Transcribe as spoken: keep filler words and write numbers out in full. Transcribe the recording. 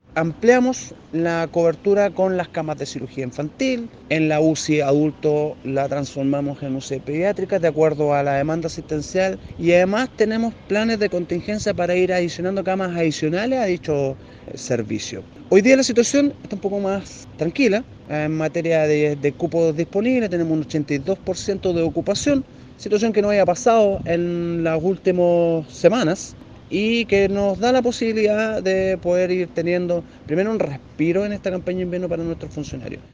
Ampliamos la cobertura con las camas de cirugía infantil, en la U C I adulto la transformamos en U C I pediátrica de acuerdo a la demanda asistencial y además tenemos planes de contingencia para ir adicionando camas adicionales a dicho servicio. Hoy día la situación está un poco más tranquila en materia de, de cupos disponibles, tenemos un ochenta y dos por ciento de ocupación, situación que no había pasado en las últimas semanas y que nos da la posibilidad de poder ir teniendo primero un respiro en esta campaña de invierno para nuestros funcionarios.